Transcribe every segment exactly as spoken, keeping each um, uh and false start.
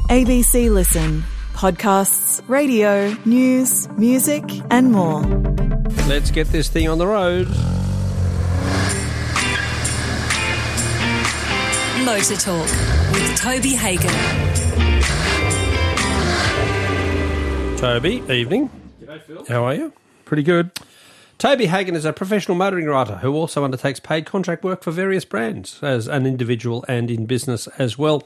A B C Listen. Podcasts, radio, news, music and more. Let's get this thing on the road. Motor Talk with Toby Hagen. Toby, evening. G'day, Phil. How are you? Pretty good. Toby Hagen is a professional motoring writer who also undertakes paid contract work for various brands as an individual and in business as well.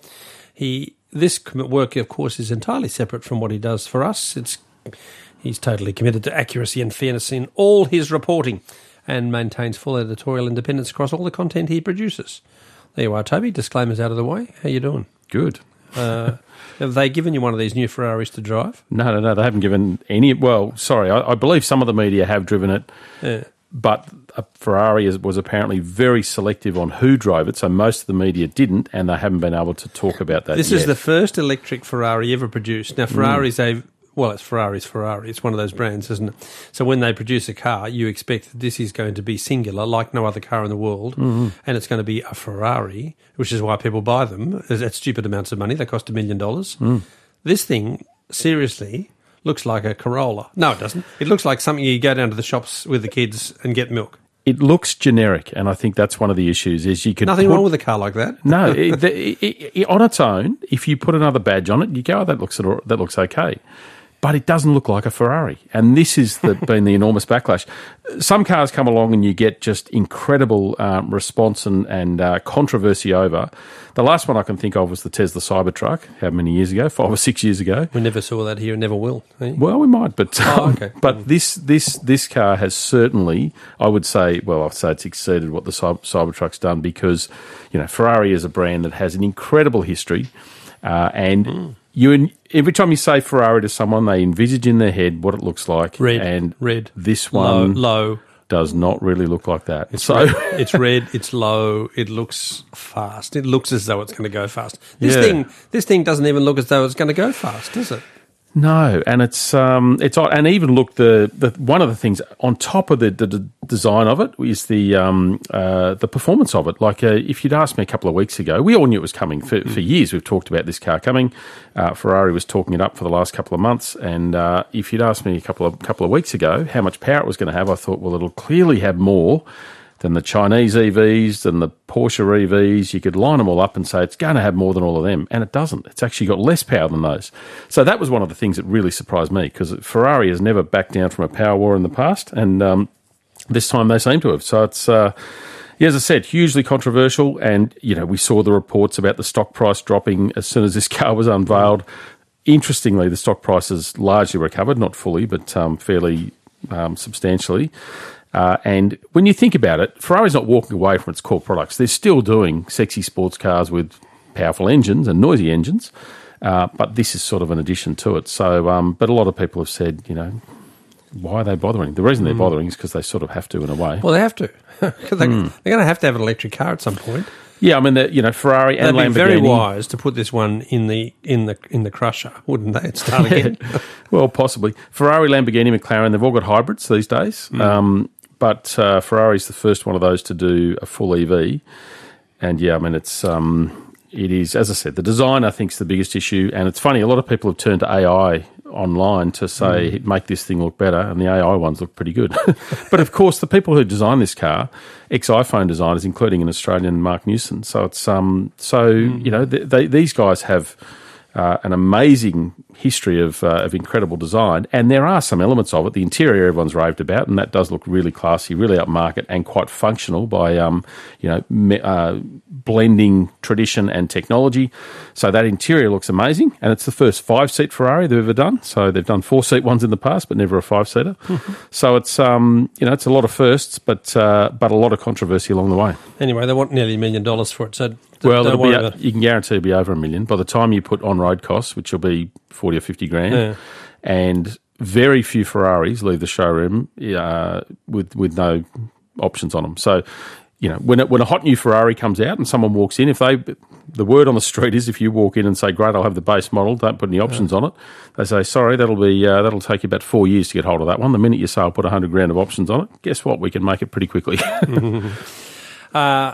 He this work, of course, is entirely separate from what he does for us. It's he's totally committed to accuracy and fairness in all his reporting and maintains full editorial independence across all the content he produces. There you are, Toby. Disclaimers out of the way. How you doing? Good. Uh, have they given you one of these new Ferraris to drive? No, no, no. They haven't given any. Well, sorry. I, I believe some of the media have driven it, Yeah. but a Ferrari is, was apparently very selective on who drove it, so most of the media didn't, and they haven't been able to talk about that This yet. is the first electric Ferrari ever produced. Now, Ferrari's a... Well, it's Ferrari's Ferrari. It's one of those brands, isn't it? So when they produce a car, you expect that this is going to be singular, like no other car in the world, mm-hmm. and it's going to be a Ferrari, which is why people buy them at stupid amounts of money. They cost a million dollars. Mm. This thing, seriously, looks like a Corolla. No, it doesn't. It looks like something you go down to the shops with the kids and get milk. It looks generic, and I think that's one of the issues. Is you could Nothing put, wrong with a car like that. No, it, the, it, it, on its own, if you put another badge on it, you go, oh, that looks that looks okay. But it doesn't look like a Ferrari. And this has the, been the enormous backlash. Some cars come along and you get just incredible um, response and, and uh, controversy over. The last one I can think of was the Tesla Cybertruck, how many years ago? Five or six years ago. We never saw that here and never will. Eh? Well, we might, but um, oh, okay. but this this this car has certainly, I would say, well, I'd say it's exceeded what the Cyber, Cybertruck's done because, you know, Ferrari is a brand that has an incredible history uh, and... Mm. You every time you say Ferrari to someone, they envisage in their head what it looks like. Red, and red. This one low, low. does not really look like that. It's so red, it's red. It's low. It looks fast. It looks as though it's going to go fast. This yeah. thing, this thing doesn't even look as though it's going to go fast, does it? No, and it's um, it's and even look the, the one of the things on top of the, the, the design of it is the um, uh, the performance of it. Like uh, if you'd asked me a couple of weeks ago, we all knew it was coming for, for years. We've talked about this car coming. Uh, Ferrari was talking it up for the last couple of months, and uh, if you'd asked me a couple of couple of weeks ago how much power it was going to have, I thought, well, it'll clearly have more than the Chinese E Vs, than the Porsche E Vs. You could line them all up and say it's going to have more than all of them, and it doesn't. It's actually got less power than those. So that was one of the things that really surprised me, because Ferrari has never backed down from a power war in the past, and um, this time they seem to have. So it's, uh, yeah, as I said, hugely controversial, and you know we saw the reports about the stock price dropping as soon as this car was unveiled. Interestingly, the stock price has largely recovered, not fully, but um, fairly um, substantially. Uh, and when you think about it, Ferrari's not walking away from its core products. They're still doing sexy sports cars with powerful engines and noisy engines, uh, but this is sort of an addition to it. So, um, but a lot of people have said, you know, why are they bothering? The reason they're bothering is because they sort of have to in a way. Well, they have to. Because they, mm. they're going to have to have an electric car at some point. Yeah, I mean, the, you know, Ferrari and They'd Lamborghini. be very wise to put this one in the in the in the crusher, wouldn't they? It's start again. Well, possibly. Ferrari, Lamborghini, McLaren, they've all got hybrids these days. Mm. Um, But uh, Ferrari's the first one of those to do a full E V, and yeah, I mean it's um, it is, as I said, the design I think is the biggest issue, and it's funny, a lot of people have turned to A I online to say mm. make this thing look better, and the A I ones look pretty good. But of course, the people who designed this car, ex-iPhone designers, including an Australian, Mark Newson. So it's um, so mm. you know they, they, these guys have. Uh, an amazing history of uh, of incredible design, and there are some elements of it. The interior everyone's raved about, and that does look really classy, really upmarket, and quite functional by um, you know me, uh, blending tradition and technology. So that interior looks amazing, and it's the first five-seat Ferrari they've ever done. So they've done four-seat ones in the past, but never a five-seater. Mm-hmm. So it's um, you know it's a lot of firsts, but uh, but a lot of controversy along the way. Anyway, they want nearly a million dollars for it. So well, it'll be a, you can guarantee it'll be over a million by the time you put on-road costs, which will be forty or fifty grand, yeah. and very few Ferraris leave the showroom uh, with with no options on them. So, you know, when it, when a hot new Ferrari comes out and someone walks in, if they the word on the street is if you walk in and say, "Great, I'll have the base model, don't put any options yeah. on it," they say, "Sorry, that'll be uh, that'll take you about four years to get hold of that one." The minute you say, "I'll put a hundred grand of options on it," guess what? We can make it pretty quickly. uh,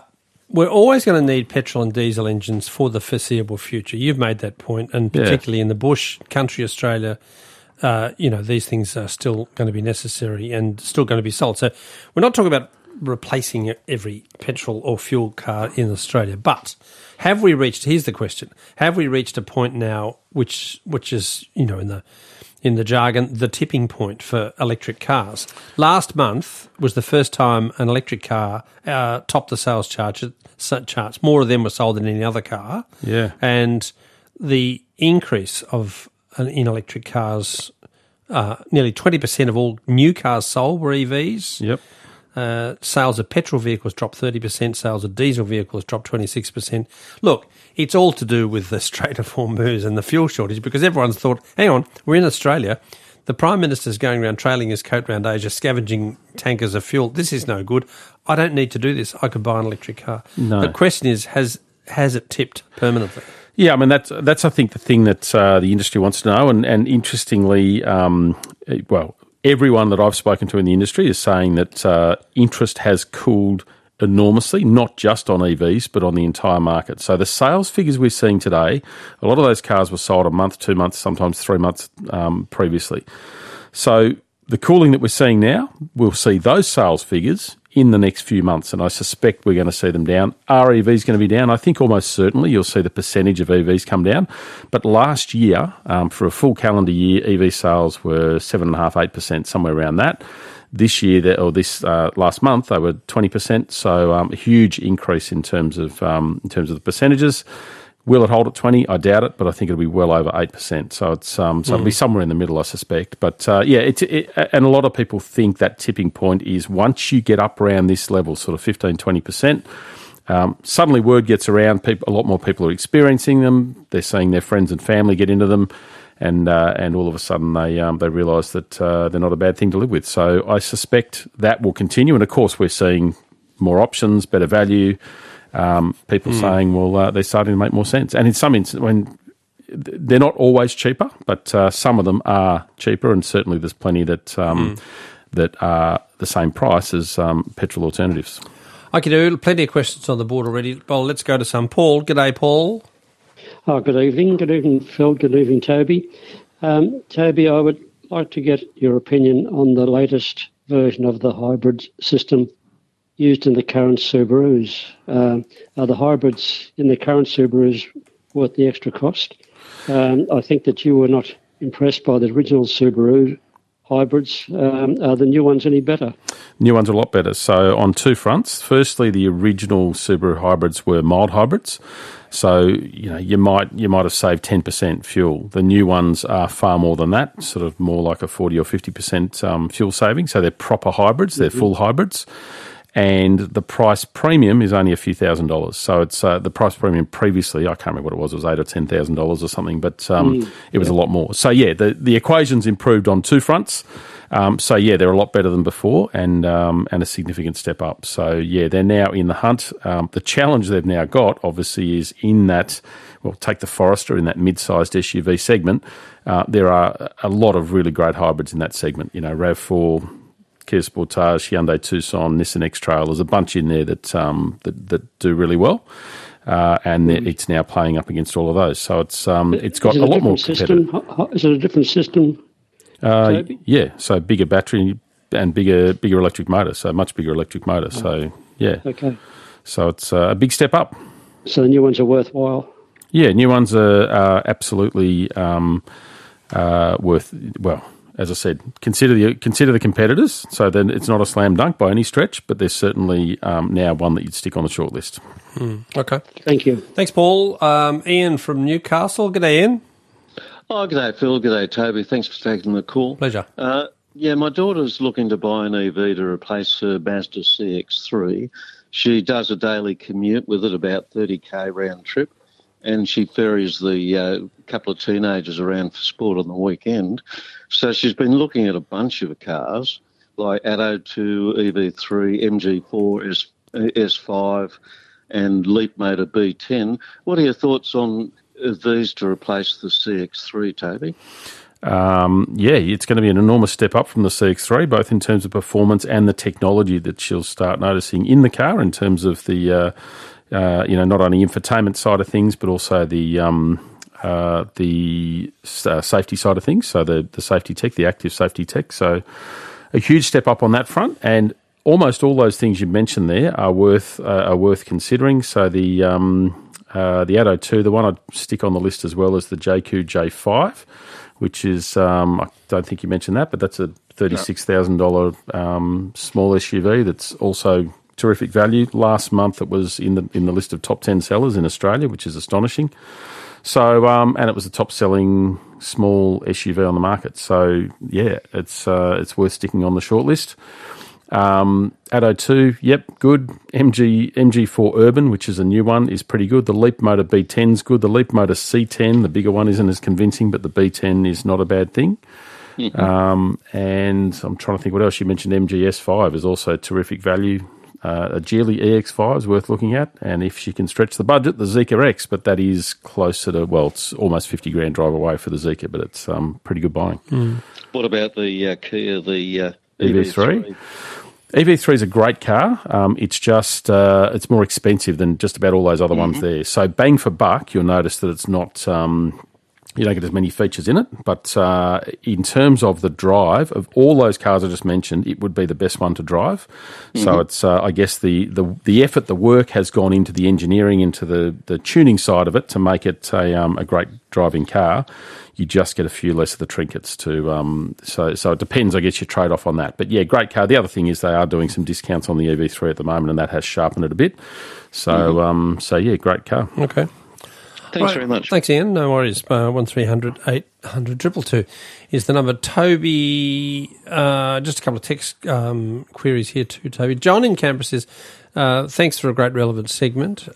we're always going to need petrol and diesel engines for the foreseeable future. You've made that point, and particularly yeah. in the bush country, Australia, uh, you know, these things are still going to be necessary and still going to be sold. So we're not talking about replacing every petrol or fuel car in Australia, but have we reached, here's the question, have we reached a point now which which is, you know, in the in the jargon, the tipping point for electric cars? Last month was the first time an electric car uh, topped the sales charts. charts. More of them were sold than any other car. Yeah. And the increase of an, in electric cars, uh, nearly twenty percent of all new cars sold were E Vs. Yep. Uh, sales of petrol vehicles dropped thirty percent, sales of diesel vehicles dropped twenty-six percent. Look, it's all to do with the Strait of Hormuz and the fuel shortage, because everyone's thought, hang on, we're in Australia. The Prime Minister's going around trailing his coat around Asia, scavenging tankers of fuel. This is no good. I don't need to do this. I could buy an electric car. No. The question is, has has it tipped permanently? Yeah, I mean, that's, that's I think, the thing that uh, the industry wants to know. And, and interestingly, um, well, everyone that I've spoken to in the industry is saying that uh, interest has cooled enormously, not just on E Vs, but on the entire market. So the sales figures we're seeing today, a lot of those cars were sold a month, two months, sometimes three months um, previously. So the cooling that we're seeing now, we'll see those sales figures in the next few months, and I suspect we're going to see them down. Are E Vs going to be down? I think almost certainly you'll see the percentage of E Vs come down. But last year, um, for a full calendar year, E V sales were seven point five, eight percent, somewhere around that. This year, or this uh, last month, they were twenty percent, so um, a huge increase in terms of um, in terms of the percentages. Will it hold at twenty? I doubt it, but I think it'll be well over eight percent. So it's um, so mm. it'll be somewhere in the middle, I suspect. But uh, yeah, it's it, and a lot of people think that tipping point is once you get up around this level, sort of fifteen, twenty percent. Um, suddenly, word gets around. People, a lot more people are experiencing them. They're seeing their friends and family get into them, and uh, and all of a sudden they um, they realise that uh, they're not a bad thing to live with. So I suspect that will continue. And of course, we're seeing more options, better value. Um, people mm. saying, well, uh, they're starting to make more sense. And in some instances, when they're not always cheaper, but uh, some of them are cheaper, and certainly there's plenty that um, mm. that are the same price as um, petrol alternatives. Okay, do plenty of questions on the board already. Well, let's go to some. Paul, g'day, Paul. Oh, good evening. Good evening, Phil. Good evening, Toby. Um, Toby, I would like to get your opinion on the latest version of the hybrid system used in the current Subarus. Uh, are the hybrids in the current Subarus worth the extra cost? Um, I think that you were not impressed by the original Subaru hybrids. Um, are the new ones any better? New ones are a lot better. So on two fronts. Firstly, the original Subaru hybrids were mild hybrids. So, you know, you might you might have saved ten percent fuel. The new ones are far more than that, sort of more like a forty or fifty percent um, fuel saving. So they're proper hybrids, they're mm-hmm. full hybrids. And the price premium is only a few thousand dollars. So it's uh, the price premium previously, I can't remember what it was, it was eight or ten thousand dollars or something, but um, mm, it was yeah. a lot more. So yeah, the, the equation's improved on two fronts. Um, so yeah, they're a lot better than before, and um, and a significant step up. So yeah, they're now in the hunt. Um, the challenge they've now got, obviously, is in that, well, take the Forester in that mid-sized S U V segment. Uh, there are a lot of really great hybrids in that segment. You know, RAV four, Kia Sportage, Hyundai Tucson, Nissan X-Trail. There's a bunch in there that um, that, that do really well, uh, and mm. it's now playing up against all of those. So it's um, it's got a, a lot more system? Is it a different system? Uh, yeah, so bigger battery and bigger bigger electric motor, so much bigger electric motor. Oh. So yeah, okay. So it's uh, a big step up. So the new ones are worthwhile. Yeah, new ones are, are absolutely um, uh, worth. Well, as I said, consider the consider the competitors. So then it's not a slam dunk by any stretch, but there's certainly um, now one that you'd stick on the shortlist. Mm, okay, thank you. Thanks, Paul. Um, Ian from Newcastle. G'day, Ian. Oh, g'day, Phil. G'day, Toby. Thanks for taking the call. Pleasure. Uh, yeah, my daughter's looking to buy an E V to replace her Mazda C X three. She does a daily commute with it, about thirty k round trip, and she ferries the uh, couple of teenagers around for sport on the weekend. So she's been looking at a bunch of cars, like Atto two, E V three, M G four, S five, and Leap Motor B ten. What are your thoughts on these to replace the C X three, Toby? Um, yeah, it's going to be an enormous step up from the C X three, both in terms of performance and the technology that she'll start noticing in the car, in terms of the uh, uh, you know, not only infotainment side of things, but also the um, uh, the uh, safety side of things. So the the safety tech, the active safety tech. So a huge step up on that front, and almost all those things you mentioned there are worth uh, are worth considering. So the um, uh, the Atto two, the one I'd stick on the list as well as the J Q J five, which is um, I don't think you mentioned that, but that's a thirty-six thousand dollars um, small S U V that's also terrific value. Last month it was in the in the list of top ten sellers in Australia, which is astonishing. So um, and it was the top selling small S U V on the market. So yeah, it's uh, it's worth sticking on the short list. Um, Atto two, yep, good. M G M G four Urban, which is a new one, is pretty good. The Leap Motor B ten is good. The Leap Motor C ten, the bigger one, isn't as convincing, but the B ten is not a bad thing. Mm-hmm. Um, and I'm trying to think what else. You mentioned M G S five is also terrific value. Uh, a Geely E X five is worth looking at, and if she can stretch the budget, the Zeekr X, but that is closer to, well, it's almost fifty grand drive away for the Zeekr, but it's um, pretty good buying. Mm. What about the uh, Kia, the uh, E V three? E V three is a great car. Um, it's just uh, it's more expensive than just about all those other mm-hmm. ones there. So bang for buck, you'll notice that it's not. Um, you don't get as many features in it, but uh, in terms of the drive, of all those cars I just mentioned, it would be the best one to drive. Mm-hmm. So it's, uh, I guess, the, the the effort, the work has gone into the engineering, into the, the tuning side of it to make it a um, a great driving car. You just get a few less of the trinkets to, um, so so it depends, I guess, your trade-off on that. But yeah, great car. The other thing is they are doing some discounts on the E V three at the moment, and that has sharpened it a bit. So, mm-hmm. um, so yeah, great car. Okay. Thanks right. very much. Thanks, Ian. No worries. Uh, one three hundred eight hundred two two two is the number. Toby, uh, just a couple of text um, queries here too, Toby. John in Canberra says, uh, thanks for a great relevant segment.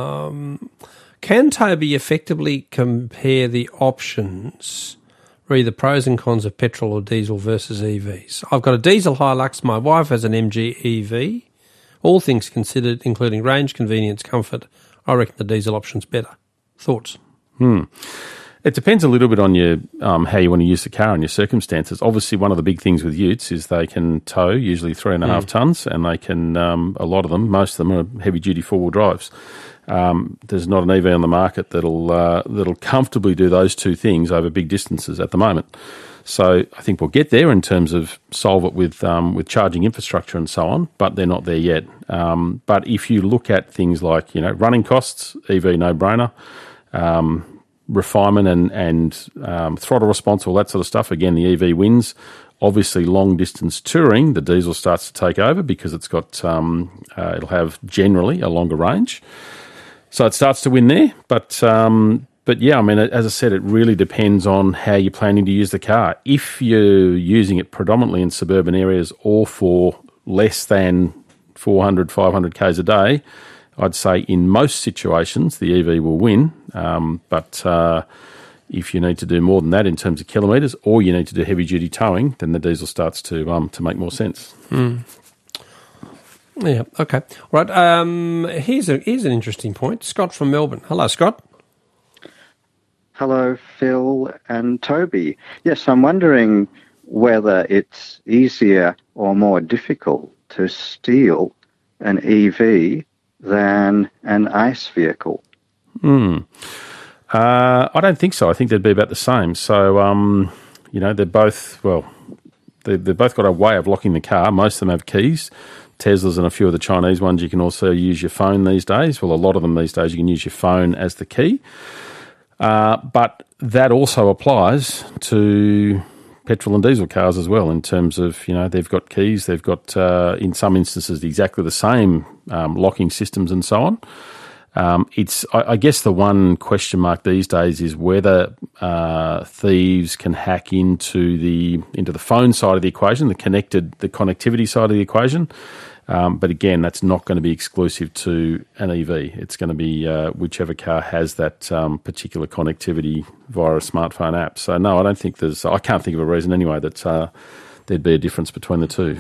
Um, can Toby effectively compare the options, read the pros and cons of petrol or diesel versus E Vs? I've got a diesel Hilux. My wife has an M G E V. All things considered, including range, convenience, comfort, I reckon the diesel option's better. Thoughts? Hmm. It depends a little bit on your um, how you want to use the car and your circumstances. Obviously, one of the big things with utes is they can tow, usually three and a mm. half tonnes, and they can, um, a lot of them, most of them are heavy-duty four-wheel drives. Um, there's not an E V on the market that'll uh, that'll comfortably do those two things over big distances at the moment. So I think we'll get there in terms of solve it with um, with charging infrastructure and so on, but they're not there yet. Um, but if you look at things like, you know, running costs, E V no-brainer, um, refinement and, and um, throttle response, all that sort of stuff, again, the E V wins. Obviously, long-distance touring, the diesel starts to take over because it's got um, uh, it'll have generally a longer range. So it starts to win there, but... Um, But yeah, I mean, as I said, it really depends on how you're planning to use the car. If you're using it predominantly in suburban areas or for less than four hundred, five hundred kays a day, I'd say in most situations the E V will win. Um, but uh, if you need to do more than that in terms of kilometres, or you need to do heavy-duty towing, then the diesel starts to um, to make more sense. Mm. Yeah, okay. Right, um, here's, a, here's an interesting point. Scott from Melbourne. Hello, Scott. Hello, Phil and Toby. Yes, I'm wondering whether it's easier or more difficult to steal an E V than an ICE vehicle. Hmm. Uh, I don't think so. I think they'd be about the same. So, um, you know, they're both, well, they, they've both got a way of locking the car. Most of them have keys. Teslas and a few of the Chinese ones, you can also use your phone these days. Well, a lot of them these days, you can use your phone as the key. Uh, but that also applies to petrol and diesel cars as well in terms of, you know, they've got keys, they've got, uh, in some instances, exactly the same um, locking systems and so on. Um, it's, I, I guess the one question mark these days is whether uh, thieves can hack into the into the phone side of the equation, the connected, the connectivity side of the equation. Um, but again, that's not going to be exclusive to an E V. It's going to be uh, whichever car has that um, particular connectivity via a smartphone app. So no, I don't think there's. I can't think of a reason anyway that uh, there'd be a difference between the two.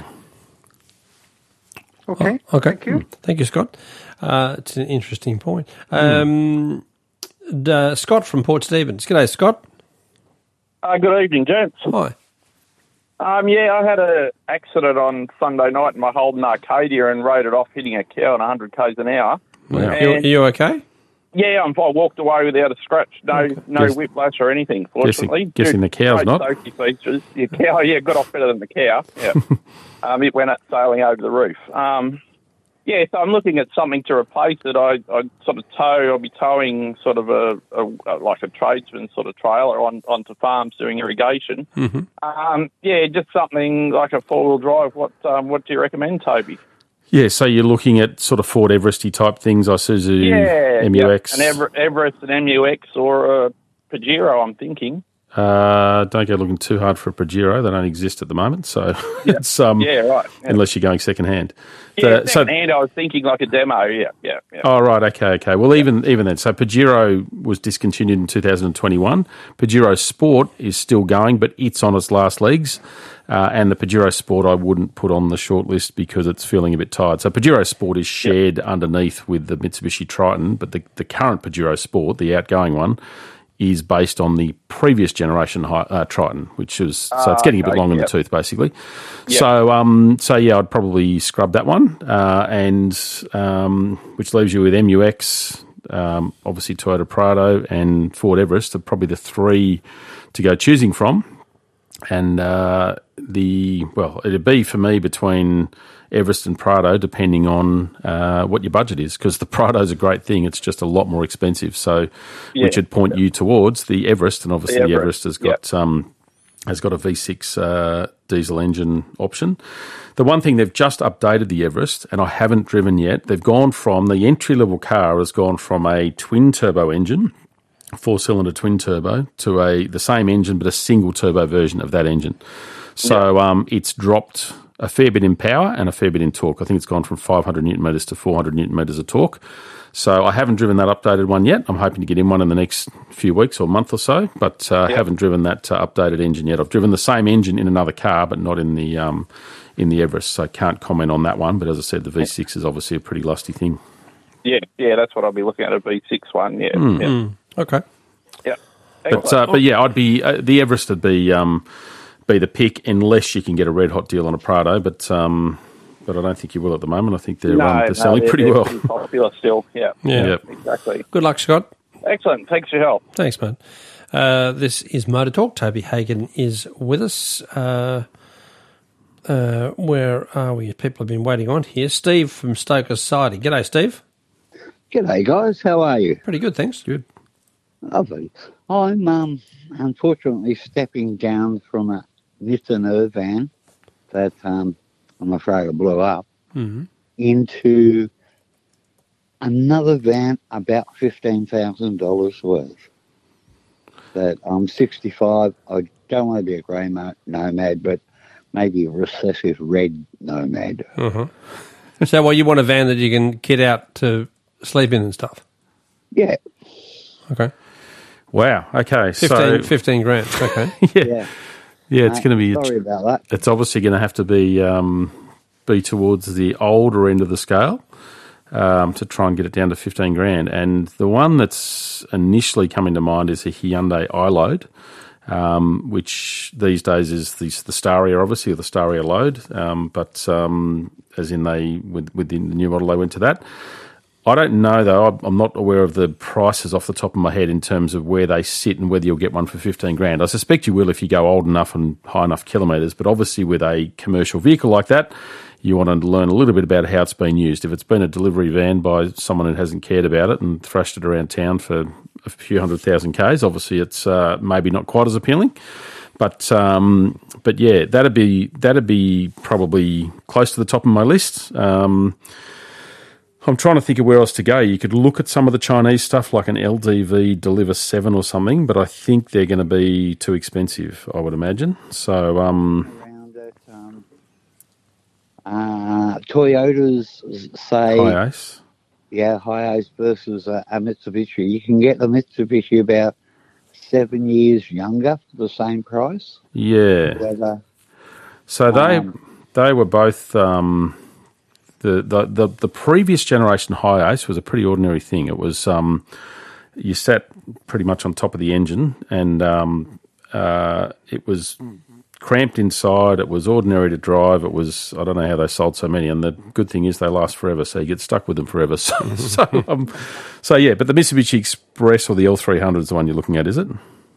Okay. Oh, okay. Thank you. Thank you, Scott. Uh, it's an interesting point. Um, mm. uh, Scott from Port Stephens. G'day, Scott. Uh, good evening, gents. Hi. Um, yeah, I had an accident on Sunday night in my Holden Arcadia and rode it off hitting a cow at one hundred kays an hour. Wow. Are you, are you okay? Yeah, I'm, I walked away without a scratch. No, okay. no Guess, whiplash or anything. Fortunately, guessing, guessing the cow's great not. Safety features. Yeah, cow. Yeah, got off better than the cow. Yeah, um, it went up sailing over the roof. Um, yeah, so I'm looking at something to replace it. I, I sort of tow. I'll be towing sort of a, a, a like a tradesman sort of trailer on onto farms doing irrigation. Mm-hmm. Um, yeah, just something like a four wheel drive. What um, what do you recommend, Toby? Yeah, so you're looking at sort of Ford Everesty type things, I Suzu, yeah, M U X. Yeah, an Ever- Everest, an M U X, or a Pajero, I'm thinking. Uh, don't go looking too hard for a Pajero. They don't exist at the moment, so yeah. it's um, yeah, right. Yeah. Unless you're going second hand. Yeah, the, second hand. I was thinking like a demo. Yeah, yeah. yeah. Oh right, okay, okay. Well, yeah. even even then, so Pajero was discontinued in two thousand twenty-one. Pajero Sport is still going, but it's on its last legs. Uh, and the Pajero Sport I wouldn't put on the short list because it's feeling a bit tired. So Pajero Sport is shared yep. underneath with the Mitsubishi Triton, but the, the current Pajero Sport, the outgoing one, is based on the previous generation uh, Triton, which is so it's getting uh, okay. a bit long in yep. the tooth, basically. Yep. So, um, so yeah, I'd probably scrub that one, uh, and um, which leaves you with M U X, um, obviously Toyota Prado, and Ford Everest are probably the three to go choosing from. And uh, the well, it'd be for me between Everest and Prado, depending on uh, what your budget is, because the Prado's a great thing. It's just a lot more expensive, so yeah. which would point you towards the Everest, and obviously the Everest, the Everest has got yeah. um, has got a V six uh, diesel engine option. The one thing they've just updated the Everest, and I haven't driven yet. They've gone from the entry level car has gone from a twin turbo engine. Four-cylinder twin turbo to a the same engine but a single turbo version of that engine. So yeah. um, it's dropped a fair bit in power and a fair bit in torque. I think it's gone from five hundred newton meters to four hundred newton meters of torque. So I haven't driven that updated one yet. I'm hoping to get in one in the next few weeks or month or so, but I uh, yeah. haven't driven that uh, updated engine yet. I've driven the same engine in another car, but not in the um, in the Everest. So I can't comment on that one. But as I said, the V six is obviously a pretty lusty thing. Yeah, yeah, that's what I'll be looking at, a V six one. Yeah, mm. yeah. Mm. Okay. Yeah. But uh, but yeah, I'd be uh, the Everest would be um, be the pick unless you can get a red hot deal on a Prado. But um, but I don't think you will at the moment. I think they're no, um, they're no, selling they're, pretty they're well. Pretty popular still. Yeah. Yeah. Yep. Exactly. Good luck, Scott. Excellent. Thanks for your help. Thanks, man. Uh, this is Motor Talk. Toby Hagen is with us. Uh, uh, where are we? People have been waiting on here. Steve from Stoker Society. G'day, Steve. G'day, guys. How are you? Pretty good, thanks. Good. Lovely. I'm um, unfortunately stepping down from a Nissan Irvan that um, I'm afraid I blew up mm-hmm. into another van about fifteen thousand dollars worth. That I'm sixty-five. I don't want to be a grey mo- nomad, but maybe a recessive red nomad. Uh-huh. So, well, you want a van that you can kit out to sleep in and stuff? Yeah. Okay. Wow. Okay. fifteen, so fifteen grand. Okay. yeah. yeah. Yeah, it's going to be. Sorry about that. It's obviously going to have to be um, be towards the older end of the scale um, to try and get it down to fifteen grand. And the one that's initially coming to mind is a Hyundai iLoad, um, which these days is the, the Staria, obviously, or the Staria Load. Um, but um, as in they with with the new model, they went to that. I don't know, though. I'm not aware of the prices off the top of my head in terms of where they sit and whether you'll get one for fifteen grand. I suspect you will if you go old enough and high enough kilometres, but obviously with a commercial vehicle like that, you want to learn a little bit about how it's been used. If it's been a delivery van by someone who hasn't cared about it and thrashed it around town for a few hundred thousand Ks, obviously it's uh, maybe not quite as appealing. But um, but yeah, that'd be that'd be probably close to the top of my list. Um, I'm trying to think of where else to go. You could look at some of the Chinese stuff like an L D V Deliver seven or something, but I think they're going to be too expensive, I would imagine. So, um... Around it, um, uh, Toyotas, say... Hiace. Yeah, Hiace versus a, a Mitsubishi. You can get the Mitsubishi about seven years younger for the same price. Yeah. Whether, so they um, they were both... Um, The, the the the previous generation Hiace was a pretty ordinary thing. It was um, you sat pretty much on top of the engine, and um, uh, it was cramped inside. It was ordinary to drive. It was, I don't know how they sold so many. And the good thing is they last forever, so you get stuck with them forever. So, so, um, so yeah, but the Mitsubishi Express or the L three hundred is the one you're looking at, is it?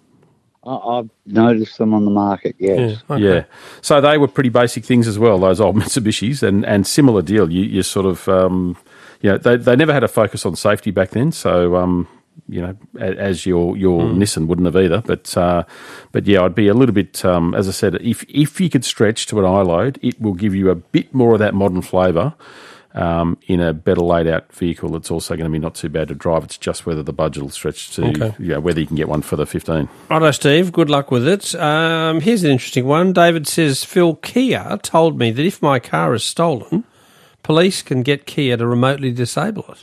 I've noticed them on the market, yes. Yeah, okay. yeah. So they were pretty basic things as well, those old Mitsubishis, and, and similar deal. You, you sort of, um, you know, they, they never had a focus on safety back then, so, um, you know, as your your mm. Nissan wouldn't have either. But, uh, but yeah, I'd be a little bit, um, as I said, if, if you could stretch to an I-Load, it will give you a bit more of that modern flavour. Um, in a better laid out vehicle, it's also going to be not too bad to drive. It's just whether the budget will stretch to, okay. you know, whether you can get one for the fifteen. Righto, Steve. Good luck with it. Um, here's an interesting one. David says, Phil, Kia told me that if my car is stolen, police can get Kia to remotely disable it.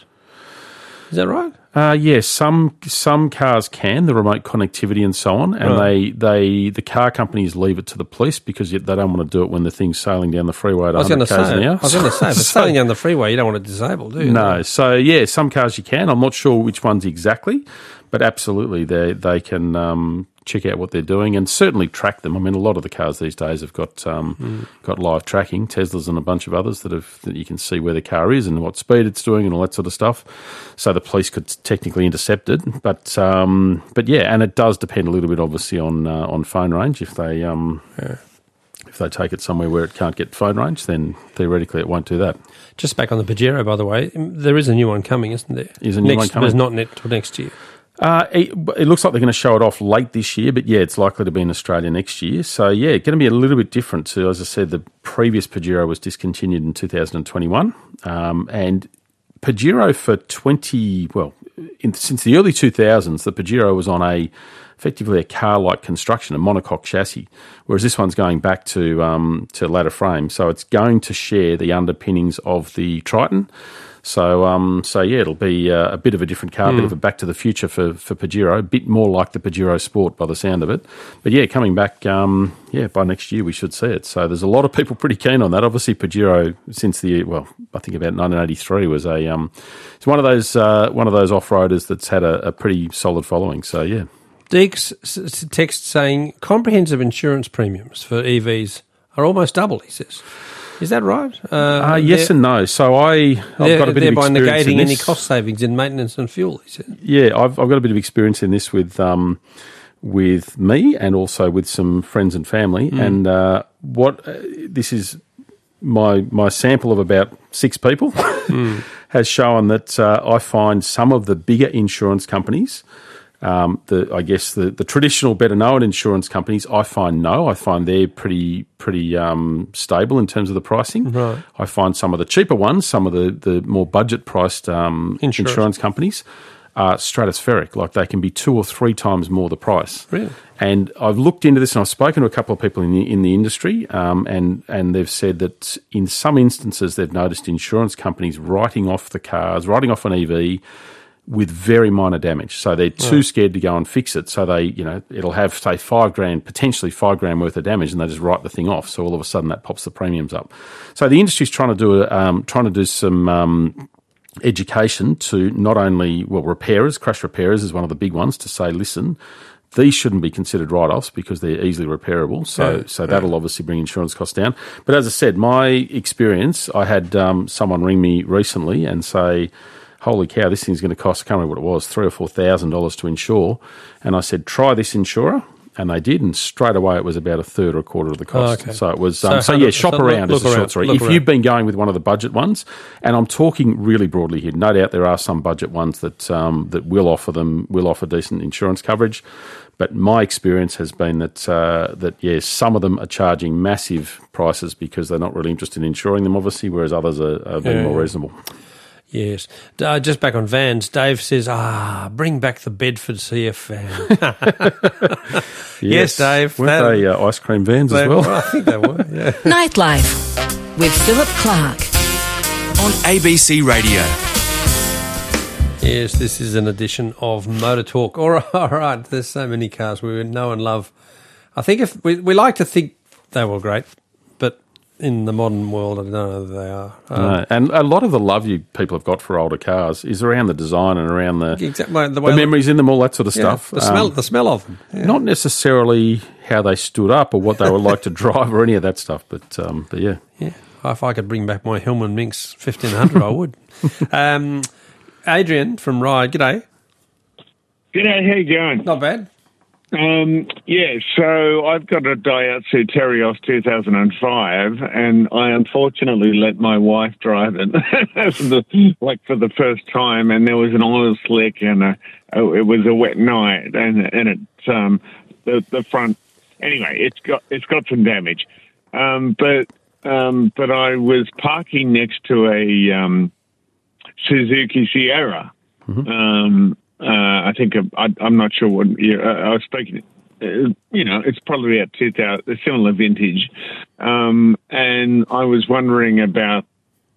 Is that right? Uh, yes, some some cars can, the remote connectivity and so on, and right. they, they the car companies leave it to the police because they don't want to do it when the thing's sailing down the freeway at one hundred k's an hour. I was going to say, if it's so, sailing down the freeway, you don't want it disabled, do you? No, so yeah, some cars you can. I'm not sure which ones exactly, but absolutely they they can um, check out what they're doing and certainly track them. I mean, a lot of the cars these days have got um, mm. got live tracking, Teslas and a bunch of others that have that you can see where the car is and what speed it's doing and all that sort of stuff. So the police could technically intercept it, but um, but yeah, and it does depend a little bit, obviously, on uh, on phone range. If they um, yeah. if they take it somewhere where it can't get phone range, then theoretically it won't do that. Just back on the Pajero, by the way, there is a new one coming, isn't there? Is a new next, one coming? But it's not until next year. Uh, it, it looks like they're going to show it off late this year, but yeah, it's likely to be in Australia next year. So yeah, going to be a little bit different to, as I said, the previous Pajero was discontinued in two thousand twenty-one, um, and Pajero for twenty well in, since the early two thousands, the Pajero was on a effectively a car-like construction, a monocoque chassis, whereas this one's going back to um, to ladder frame, so it's going to share the underpinnings of the Triton. So, um, so yeah, it'll be uh, a bit of a different car, a mm. bit of a back to the future for, for Pajero, a bit more like the Pajero Sport by the sound of it. But yeah, coming back, um, yeah, by next year we should see it. So there's a lot of people pretty keen on that. Obviously, Pajero since the well, I think about nineteen eighty-three was a um, it's one of those uh, one of those off roaders that's had a, a pretty solid following. So yeah, Deeks text saying comprehensive insurance premiums for E Vs are almost double. He says. Is that right? Uh, uh, yes and no. So I, I've got a bit of experience in this. Thereby negating any cost savings in maintenance and fuel, he said. Yeah, I've, I've got a bit of experience in this with um, with me and also with some friends and family. Mm. And uh, what uh, this is my my sample of about six people mm. has shown that uh, I find some of the bigger insurance companies. Um, the I guess the, the traditional, better known insurance companies, I find no. I find they're pretty pretty um, stable in terms of the pricing. Right. I find some of the cheaper ones, some of the, the more budget priced um, insurance. insurance companies, are stratospheric. Like they can be two or three times more the price. Really? And I've looked into this, and I've spoken to a couple of people in the in the industry, um, and and they've said that in some instances they've noticed insurance companies writing off the cars, writing off an E V. With very minor damage. So they're too right. scared to go and fix it. So they, you know, it'll have, say, five grand, potentially five grand worth of damage, and they just write the thing off. So all of a sudden that pops the premiums up. So the industry's trying to do, um, trying to do some um, education to not only, well, repairers, crash repairers is one of the big ones, to say, listen, these shouldn't be considered write-offs because they're easily repairable. So, yeah, so that'll yeah. obviously bring insurance costs down. But as I said, my experience, I had um, someone ring me recently and say, holy cow, this thing's going to cost, I can't remember what it was, three or four thousand dollars to insure. And I said, try this insurer. And they did, and straight away it was about a third or a quarter of the cost. Oh, okay. So it was, um, so, so yeah, shop so around is the short story. If around. You've been going with one of the budget ones, and I'm talking really broadly here, no doubt there are some budget ones that um, that will offer them, will offer decent insurance coverage. But my experience has been that, uh, that yes, some of them are charging massive prices because they're not really interested in insuring them, obviously, whereas others are, are being yeah. more reasonable. Yes. Uh, just back on vans, Dave says, ah, bring back the Bedford C F van. yes, yes, Dave. Weren't that, they uh, ice cream vans they, as well? well? I think they were, yeah. Nightlife with Philip Clark on A B C Radio. Yes, this is an edition of Motor Talk. All right, all right, there's so many cars we know and love. I think if we, we like to think they were great, but in the modern world, I don't know that they are. Um, no. And a lot of the love you people have got for older cars is around the design and around the, exactly, the, way the memories in them, all that sort of yeah, stuff. The smell, um, the smell of them. Yeah. Not necessarily how they stood up or what they were like to drive or any of that stuff. But um, but yeah, yeah. If I could bring back my Hillman Minx fifteen hundred, I would. Um, Adrian from Ryde, g'day. G'day, how you going? Not bad. Um, yeah, so I've got a Daihatsu Terios two thousand five, and I unfortunately let my wife drive it, for the, like for the first time, and there was an oil slick, and a, it was a wet night, and and it um the the front anyway, it's got it's got some damage, um, but um, but I was parking next to a um, Suzuki Sierra. Mm-hmm. Um, Uh, I think I, I'm not sure what year. Uh, I was speaking. Uh, you know, it's probably about two thousand, a similar vintage, um, and I was wondering about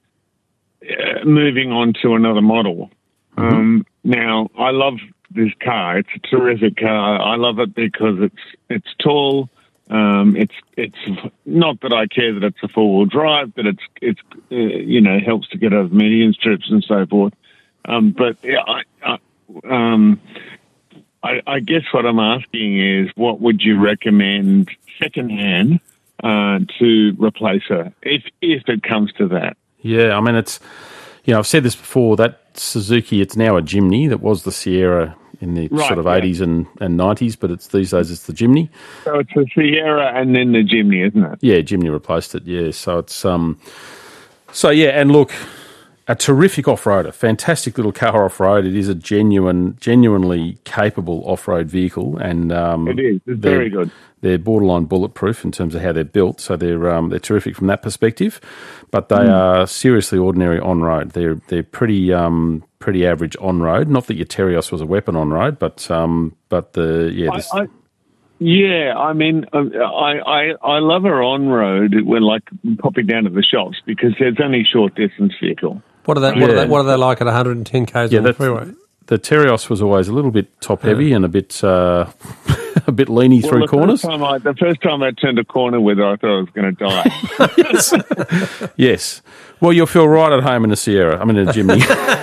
uh, moving on to another model. Mm-hmm. Um, now, I love this car. It's a terrific car. I love it because it's it's tall. Um, it's it's not that I care that it's a four wheel drive, but it's it's uh, you know helps to get over median strips and so forth. Um, but yeah, I. I Um, I, I guess what I'm asking is, what would you recommend secondhand uh, to replace her, if if it comes to that? Yeah, I mean, it's, you know, I've said this before, that Suzuki, it's now a Jimny. That was the Sierra in the Right, sort of yeah. eighties and, and nineties, but it's these days it's the Jimny. So it's the Sierra and then the Jimny, isn't it? Yeah, Jimny replaced it, yeah. So it's, um, so yeah, and look, a terrific off-roader, fantastic little car off-road. It is a genuine, genuinely capable off-road vehicle, and um, It is. It's they're- very good. They're borderline bulletproof in terms of how they're built, so they're um, they're terrific from that perspective. But they Mm. are seriously ordinary on road. They're they're pretty um, pretty average on road. Not that your Terios was a weapon on road, but um, but the yeah. I, this- I, yeah, I mean, um, I, I I love her on road when like popping down to the shops because there's only short distance vehicle. What are they? What, Yeah. are they, what are they like at one hundred ten k's yeah, on the that's, freeway? the Terios was always a little bit top heavy and a bit uh, a bit leany Well, through the corners. First time I, the first time I turned a corner with her, I thought I was going to die. yes. yes. Well, you'll feel right at home in a Sierra. I mean, in a Jimny.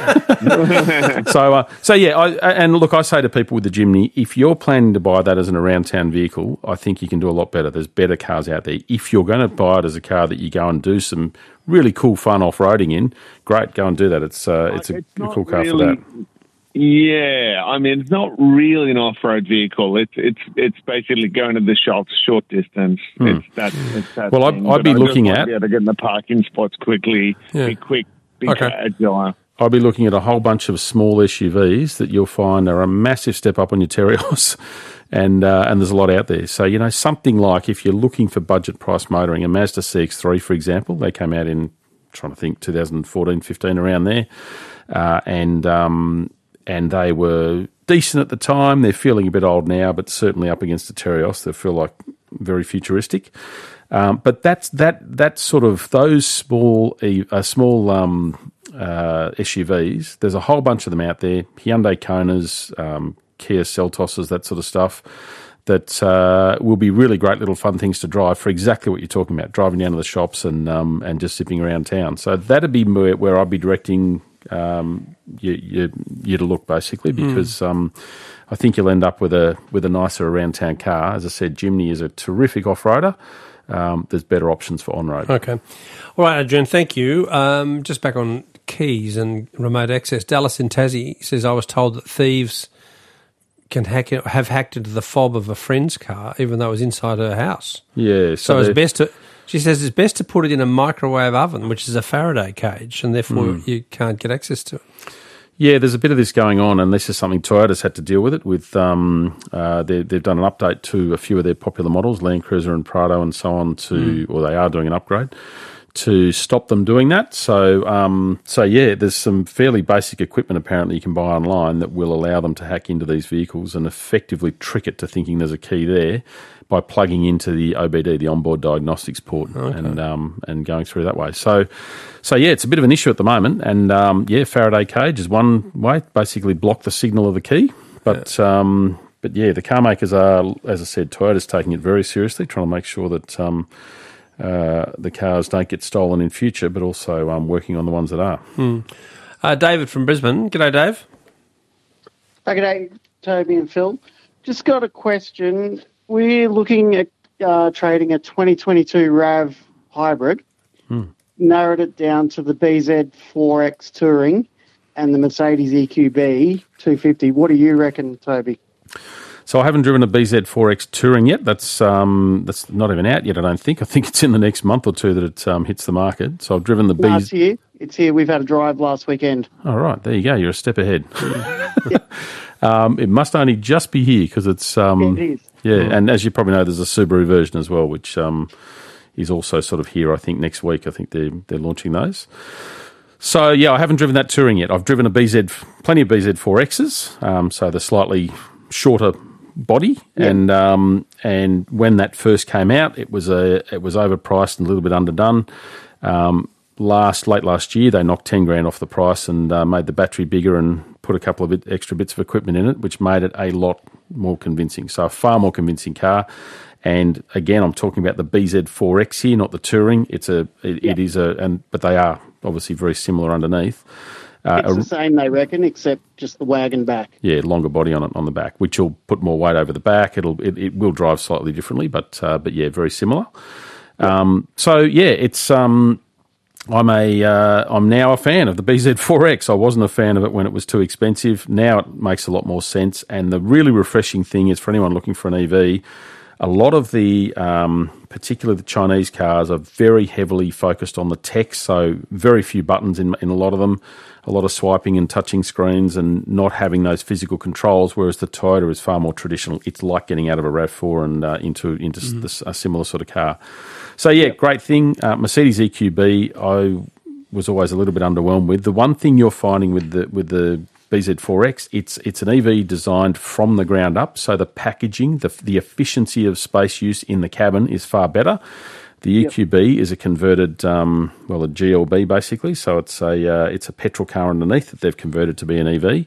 so, uh, so yeah. I, and look, I say to people with the Jimny, if you're planning to buy that as an around town vehicle, I think you can do a lot better. There's better cars out there. If you're going to buy it as a car that you go and do some really cool, fun off roading in, great, go and do that. It's uh, it's a, It's a not cool car really- for that. Yeah, I mean, it's not really an off-road vehicle. It's it's it's basically going to the shops, short distance. Hmm. It's that. It's that Well, I'd- thing. I'd But be I just looking want to at- be able to get in the parking spots quickly, Yeah. be quick, be Okay. agile. I'll be looking at a whole bunch of small S U Vs that you'll find are a massive step up on your Terios, and uh, and there's a lot out there. So, you know, something like if you're looking for budget price motoring, a Mazda C X three, for example, they came out in, I'm trying to think, twenty fourteen, fifteen, around there, uh, and um, and they were decent at the time. They're feeling a bit old now, but certainly up against the Terios, they feel like very futuristic. Um, but that's that that sort of those small uh, small um, uh, S U Vs. There's a whole bunch of them out there. Hyundai Konas, um, Kia Seltoses, that sort of stuff. That uh, will be really great little fun things to drive for exactly what you're talking about, driving down to the shops and um, and just zipping around town. So that'd be where, where I'd be directing um, you, you you to look basically, because um, I think you'll end up with a with a nicer around town car. As I said, Jimny is a terrific off roader. Um, there's better options for on road. Okay. All right, Adrian, thank you. Um, just back on keys and remote access. Dallas in Tassie says, I was told that thieves can hack it, have hacked into the fob of a friend's car, even though it was inside her house. Yeah, So, so, it's they're- best to, she says it's best to put it in a microwave oven, which is a Faraday cage, and therefore Mm. you can't get access to it. Yeah, there's a bit of this going on, and this is something Toyota's had to deal with it. With um, uh, they, they've done an update to a few of their popular models, Land Cruiser and Prado, and so on. To, or they are doing an upgrade to stop them doing that. So, um, so yeah, there's some fairly basic equipment apparently you can buy online that will allow them to hack into these vehicles and effectively trick it to thinking there's a key there by plugging into the O B D, the onboard diagnostics port, Okay. and um, and going through that way. So, so yeah, it's a bit of an issue at the moment. And um, yeah, Faraday cage is one way, basically block the signal of the key. But yeah. Um, but yeah, the car makers are, as I said, Toyota's taking it very seriously, trying to make sure that um, uh, the cars don't get stolen in future, but also um, working on the ones that are. Hmm. Uh, David from Brisbane. G'day, Dave. G'day, Toby and Phil. Just got a question. we're looking at uh, trading a twenty twenty-two RAV hybrid, Hmm. narrowed it down to the B Z four X Touring and the Mercedes E Q B two fifty. What do you reckon, Toby? So I haven't driven a B Z four X Touring yet. That's um, that's not even out yet, I don't think. I think it's in the next month or two that it um, hits the market. So I've driven the No, B Z... it's here. It's here. We've had a drive last weekend. All right, there you go. You're a step ahead. um, it must only just be here because it's... Um, It is. Yeah, and as you probably know, there's a Subaru version as well, which um, is also sort of here, I think, next week. I think they're, they're launching those. So, yeah, I haven't driven that Touring yet. I've driven a B Z, plenty of B Z four X's, um, so the slightly shorter body, Yeah. and um, and when that first came out, it was a it was overpriced and a little bit underdone. Um, last late last year, they knocked ten grand off the price and uh, made the battery bigger and put a couple of bit, extra bits of equipment in it, which made it a lot more convincing. So, a far more convincing car. And again, I'm talking about the B Z four X here, not the Touring. It's a it, Yeah. it is a and but they are obviously very similar underneath. Uh, It's a- the same, they reckon, except just the wagon back. yeah, longer body on it on the back, which will put more weight over the back. It'll it, it will drive slightly differently, but uh, but yeah, very similar. Um, so yeah, it's um, I'm a uh, I'm now a fan of the B Z four X. I wasn't a fan of it when it was too expensive. Now it makes a lot more sense. And the really refreshing thing is for anyone looking for an E V, a lot of the, um, particularly the Chinese cars, are very heavily focused on the tech, so very few buttons in, in a lot of them, a lot of swiping and touching screens and not having those physical controls, whereas the Toyota is far more traditional. It's like getting out of a RAV four and uh, into, into Mhm. this, a similar sort of car. So, yeah, great thing. Uh, Mercedes E Q B, I was always a little bit underwhelmed with. The one thing you're finding with the with the B Z four X, it's it's an E V designed from the ground up, so the packaging, the the efficiency of space use in the cabin is far better. The E Q B is a converted, um, well, a G L B basically, so it's a uh, it's a petrol car underneath that they've converted to be an E V.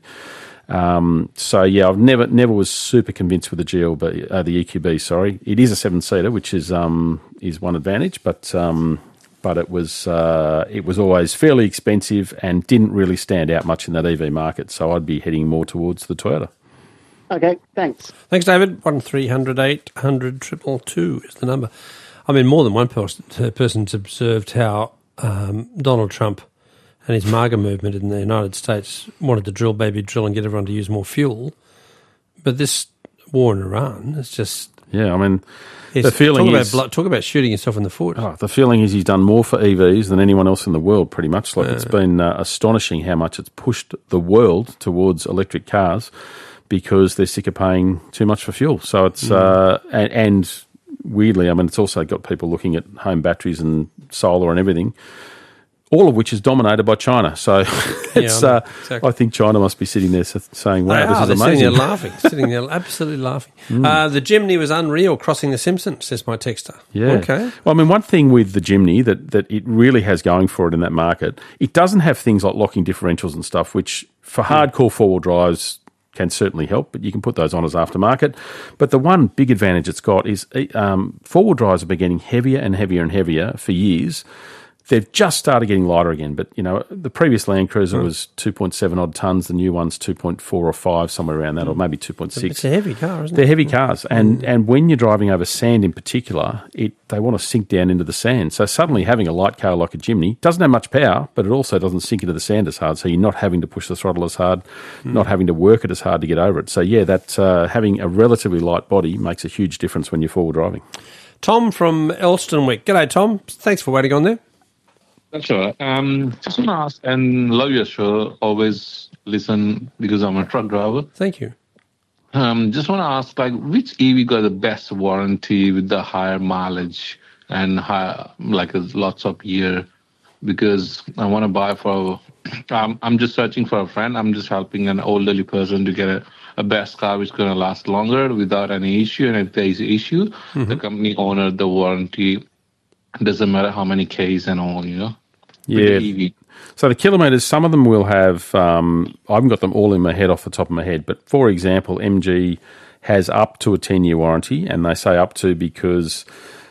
Um, so yeah, I've never never was super convinced with the G L B, uh, the E Q B. Sorry, it is a seven seater, which is um is one advantage, but um. But it was uh, it was always fairly expensive and didn't really stand out much in that E V market. So I'd be heading more towards the Toyota. Okay, thanks. Thanks, David. One three hundred eight hundred triple two is the number. I mean, more than one person, uh, person's observed how um, Donald Trump and his MAGA movement in the United States wanted to drill, baby, drill, and get everyone to use more fuel. But this war in Iran is just... Yeah, I mean, Yes, the feeling talk is... About, blo- talk about shooting yourself in the foot. Oh, the feeling is he's done more for E Vs than anyone else in the world, pretty much. Like, Yeah. it's been uh, astonishing how much it's pushed the world towards electric cars because they're sick of paying too much for fuel. So it's... Mm. Uh, and, and weirdly, I mean, it's also got people looking at home batteries and solar and everything, all of which is dominated by China. So it's, I know, uh, exactly. I think China must be sitting there s- saying, wow, They this are. is They're amazing. sitting there laughing, sitting there absolutely laughing. Mm. Uh, the Jimny was unreal crossing the Simpsons, says my texter. Yeah. Okay. Well, I mean, one thing with the Jimny that, that it really has going for it in that market, it doesn't have things like locking differentials and stuff, which for hardcore four-wheel drives can certainly help, but you can put those on as aftermarket. But the one big advantage it's got is um, four-wheel drives have been getting heavier and heavier and heavier for years. They've just started getting lighter again, but you know the previous Land Cruiser Mm. was two point seven odd tons. The new one's two point four or five, somewhere around that, or maybe two point six. It's a heavy car, isn't it? They're heavy cars, and and when you're driving over sand in particular, it they want to sink down into the sand. So suddenly having a light car like a Jimny doesn't have much power, but it also doesn't sink into the sand as hard. So you're not having to push the throttle as hard, Mm. not having to work it as hard to get over it. So yeah, that uh, having a relatively light body makes a huge difference when you're four-wheel driving. Tom from Elstonwick. G'day, Tom. Thanks for waiting on there. That's all right. Um, just want to ask, and love your show. Always listen because I'm a truck driver. Thank you. Um, just want to ask, like, which E V got the best warranty with the higher mileage and higher, like, lots of year? Because I want to buy for. Um, I'm just searching for a friend. I'm just helping an elderly person to get a, a best car which is going to last longer without any issue. And if there is an issue, Mm-hmm. the company owner, the warranty. Doesn't matter how many Ks and all, you know? With Yeah. the E V. So the kilometres, some of them will have, um, I haven't got them all in my head off the top of my head, but for example, M G has up to a ten-year warranty, and they say up to because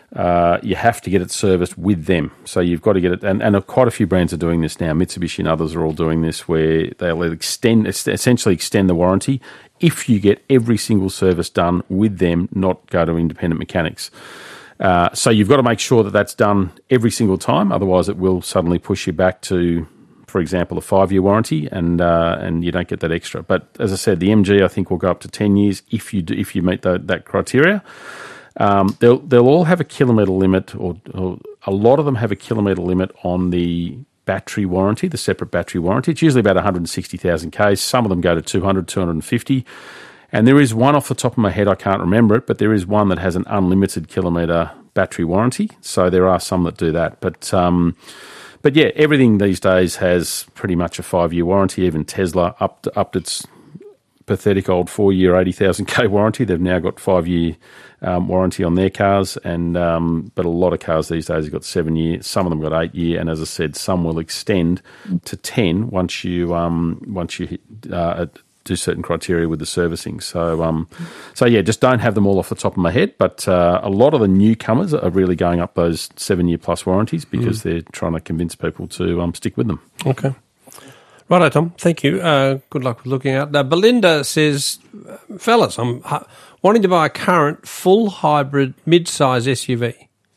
uh, you have to get it serviced with them. So you've got to get it, and, and quite a few brands are doing this now. Mitsubishi and others are all doing this, where they'll extend, essentially extend the warranty if you get every single service done with them, not go to independent mechanics. Uh, so you've got to make sure that that's done every single time. Otherwise, it will suddenly push you back to, for example, a five-year warranty, and uh, and you don't get that extra. But as I said, the M G I think will go up to ten years if you do, if you meet the, that criteria. Um, they'll they'll all have a kilometre limit, or, or a lot of them have a kilometre limit on the battery warranty, the separate battery warranty. It's usually about one hundred sixty thousand Ks. Some of them go to two hundred, two hundred fifty. And there is one off the top of my head, I can't remember it, but there is one that has an unlimited kilometre battery warranty. So there are some that do that. But um, but yeah, everything these days has pretty much a five-year warranty. Even Tesla upped, upped its pathetic old four-year, eighty thousand K warranty. They've now got five-year um, warranty on their cars, and um, but a lot of cars these days have got seven-year. Some of them got eight-year, and as I said, some will extend to ten once you um, once you hit, uh, do certain criteria with the servicing. So, um, so yeah, just don't have them all off the top of my head. But uh, a lot of the newcomers are really going up those seven-year plus warranties because mm. they're trying to convince people to um, stick with them. Okay. Righto, Tom. Thank you. Uh, good luck with looking out. Uh, Belinda says, fellas, I'm uh, wanting to buy a current full hybrid mid-size S U V,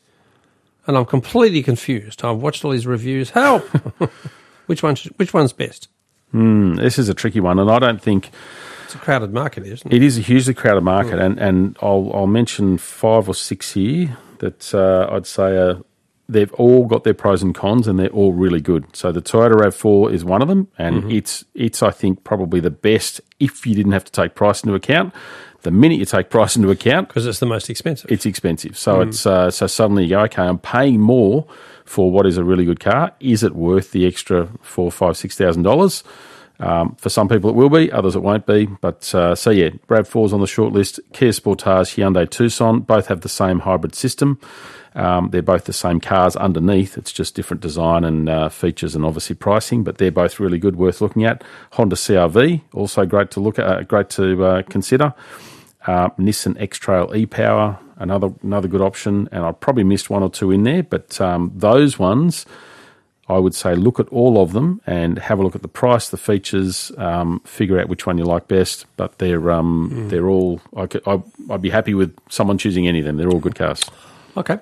and I'm completely confused. I've watched all these reviews. Help! which one? Which one's best? Mm, this is a tricky one, and I don't think it's a crowded market, isn't it? It is a hugely crowded market, mm. and, and I'll I'll mention five or six here that uh, I'd say are. They've all got their pros and cons, and they're all really good. So the Toyota RAV four is one of them, and mm-hmm. it's, it's I think, probably the best if you didn't have to take price into account. The minute you take price into account... Because it's the most expensive. It's expensive. So mm. it's uh, so suddenly you go, okay, I'm paying more for what is a really good car. Is it worth the extra four, five, six thousand dollars? Um, for some people it will be, others it won't be. But uh, so yeah, RAV four's on the short list. Kia Sportage, Hyundai Tucson, both have the same hybrid system. Um, they're both the same cars underneath. It's just different design and uh, features and obviously pricing, but they're both really good, worth looking at. Honda C R V, also great to look at, uh, great to uh, consider. Uh, Nissan X-Trail e-Power, another another good option, and I probably missed one or two in there, but um, those ones, I would say look at all of them and have a look at the price, the features, um, figure out which one you like best. But they're um, mm. they're all. I could, I, I'd be happy with someone choosing any of them. They're all good cars. Okay.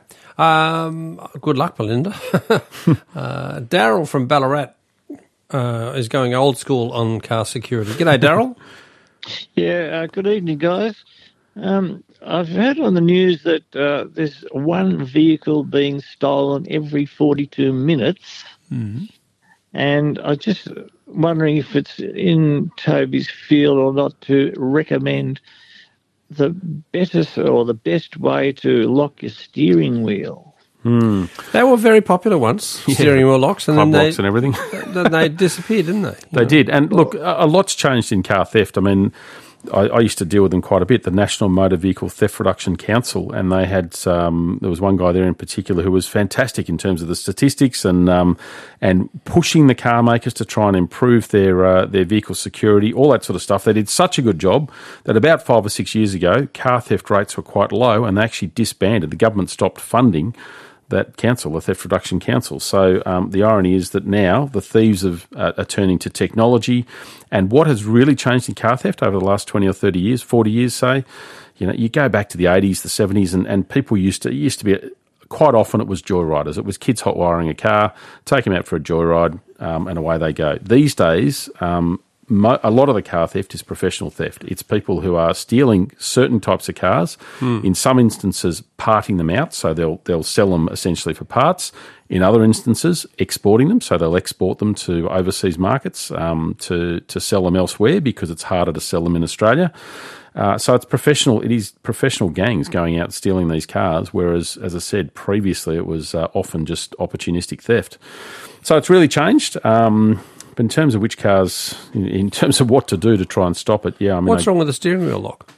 Um, good luck, Belinda. uh, Daryl from Ballarat uh, is going old school on car security. G'day, Daryl. Yeah, uh, good evening, guys. Um, I've heard on the news that uh, there's one vehicle being stolen every forty-two minutes. Mm-hmm. And I'm just wondering if it's in Toby's field or not to recommend the better or the best way to lock your steering wheel. Hmm. They were very popular once, yeah. steering wheel locks, and Club then they, locks and everything. then they disappeared, didn't they? They know? did. And look, a lot's changed in car theft. I mean, I, I used to deal with them quite a bit, the National Motor Vehicle Theft Reduction Council, and they had, um, there was one guy there in particular who was fantastic in terms of the statistics and um, and pushing the car makers to try and improve their uh, their vehicle security, all that sort of stuff. They did such a good job that about five or six years ago, car theft rates were quite low, and they actually disbanded. The government stopped funding that council, the Theft Reduction Council. So um, the irony is that now the thieves have, uh, are turning to technology, and what has really changed in car theft over the last twenty or thirty years, forty years, say, you know, you go back to the eighties, the seventies, and, and people used to, it used to be, quite often it was joyriders. It was kids hot wiring a car, take them out for a joyride, um, and away they go. These days, um, Mo- a lot of the car theft is professional theft. It's people who are stealing certain types of cars, Hmm. in some instances parting them out, so they'll they'll sell them essentially for parts. In other instances, exporting them, so they'll export them to overseas markets um, to to sell them elsewhere because it's harder to sell them in Australia. Uh, so it's professional. It is professional gangs going out stealing these cars, whereas, as I said previously, it was uh, often just opportunistic theft. So it's really changed. Um, But in terms of which cars, in, in terms of what to do to try and stop it, yeah. I mean, what's I, wrong with the steering wheel lock?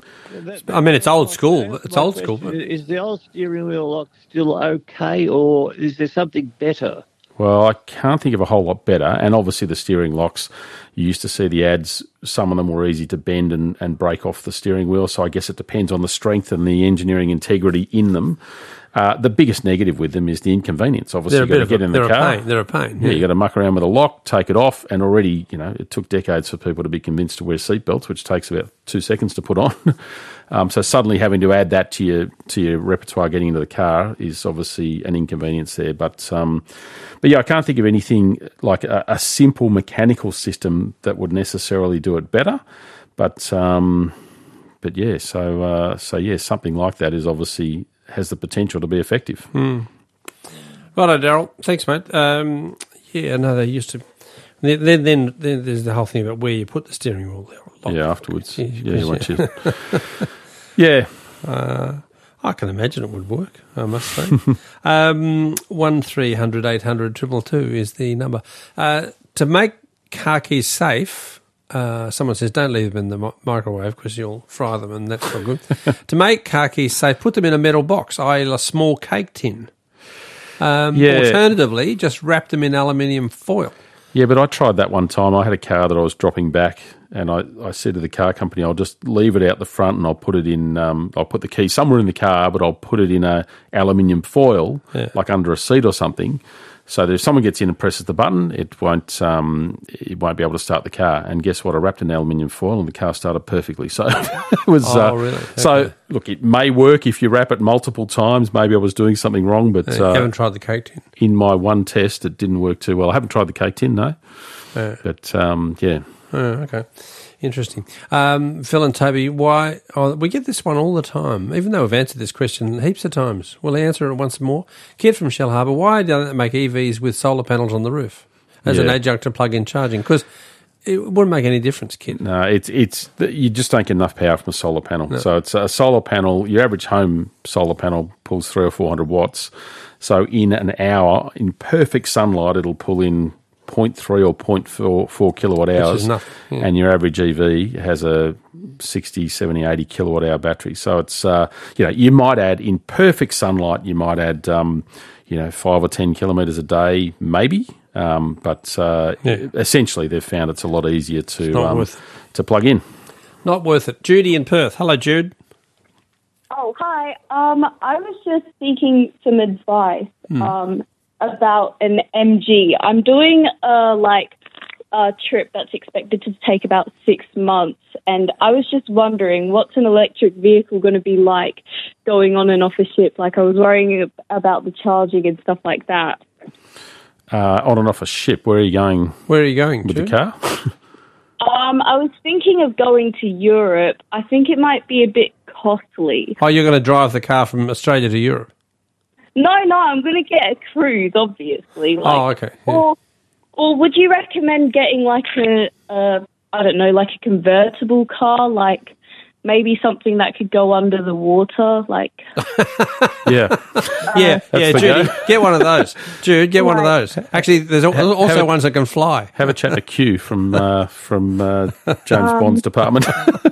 I mean, it's old school. It's old school. But... Is the old steering wheel lock still okay, or is there something better? Well, I can't think of a whole lot better. And obviously the steering locks, you used to see the ads, some of them were easy to bend and, and break off the steering wheel. So I guess it depends on the strength and the engineering integrity in them. Uh, the biggest negative with them is the inconvenience. Obviously, They're a you've got bit to get of a- in the they're a car. pain. They're a pain, Yeah, yeah. you got to muck around with a lock, take it off, and already, you know, it took decades for people to be convinced to wear seatbelts, which takes about two seconds to put on. um, so suddenly having to add that to your to your repertoire getting into the car is obviously an inconvenience there. But um, but yeah, I can't think of anything like a, a simple mechanical system that would necessarily do it better. But um, but yeah, so uh, so yeah, something like that is obviously has the potential to be effective. Mm. Righto, Daryl. Thanks, mate. Um, yeah, no, they used to. Then, then, then, then there's the whole thing about where you put the steering wheel. Lock. Yeah, afterwards. Yeah, Yeah, you want yeah. you. Yeah. Uh, I can imagine it would work, I must say. um, one three hundred eight hundred two two two is the number. Uh, to make car keys safe, uh, someone says don't leave them in the mi- microwave because you'll fry them and that's not good. To make car keys safe, put them in a metal box, that is a small cake tin. Um, Yeah. Alternatively, just wrap them in aluminium foil. Yeah, but I tried that one time. I had a car that I was dropping back, and I, I said to the car company, "I'll just leave it out the front, and I'll put it in. Um, I'll put the key somewhere in the car, but I'll put it in a aluminium foil, Yeah. like under a seat or something, so that if someone gets in and presses the button, it won't um, it won't be able to start the car." And guess what? I wrapped in aluminium foil, and the car started perfectly. So it was. Oh, uh, really? So Okay. look, it may work if you wrap it multiple times. Maybe I was doing something wrong, but Uh, you uh, haven't tried the cake tin? in my one test, it didn't work too well. I haven't tried the cake tin, no. Yeah. But um, yeah. Oh, okay. Interesting. Um, Phil and Toby, why? Oh, we get this one all the time, even though we've answered this question heaps of times. We'll answer it once more. Kid from Shell Harbour, why don't they make E Vs with solar panels on the roof as an Yeah. adjunct to plug-in charging? Because it wouldn't make any difference, Kid. No, it's it's you just don't get enough power from a solar panel. No. So it's a solar panel. Your average home solar panel pulls three or four hundred watts. So in an hour, in perfect sunlight, it'll pull in zero point three or zero point four, four kilowatt Which is hours, nothing, yeah. and your average E V has a sixty, seventy, eighty kilowatt hour battery. So it's uh, you know you might add in perfect sunlight, you might add um, you know five or ten kilometres a day, maybe. Um, but uh, Yeah. essentially, they've found it's a lot easier to It's not um, worth to plug in. Not worth it. Judy in Perth. Hello, Jude. Oh, hi. Um, I was just seeking some advice Hmm. um, about an M G. I'm doing a like a trip that's expected to take about six months, and I was just wondering what's an electric vehicle going to be like going on and off a ship. Like I was worrying ab- about the charging and stuff like that. Uh, on and off a ship. Where are you going? Where are you going, with Jude? the car? Um, I was thinking of going to Europe. I think it might be a bit costly. Oh, you're going to drive the car from Australia to Europe? No, no, I'm going to get a cruise, obviously. Like, Oh, okay. Yeah. Or, or would you recommend getting like a, a, I don't know, like a convertible car, like maybe something that could go under the water, like. Yeah. Yeah, That's yeah, the Judy, go. get one of those. Jude, get one of Right. those. Actually, there's al- Have also a- ones that can fly. Have a chat to Q from uh, from uh, James Um, Bond's department.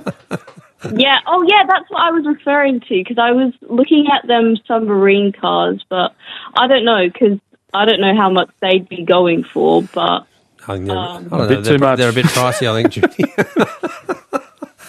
Yeah. Oh, yeah. That's what I was referring to because I was looking at them submarine cars, but I don't know because I don't know how much they'd be going for. But I think they're, Um, I don't A know, bit they're, too pro- much. they're a bit pricey, I think, Judy.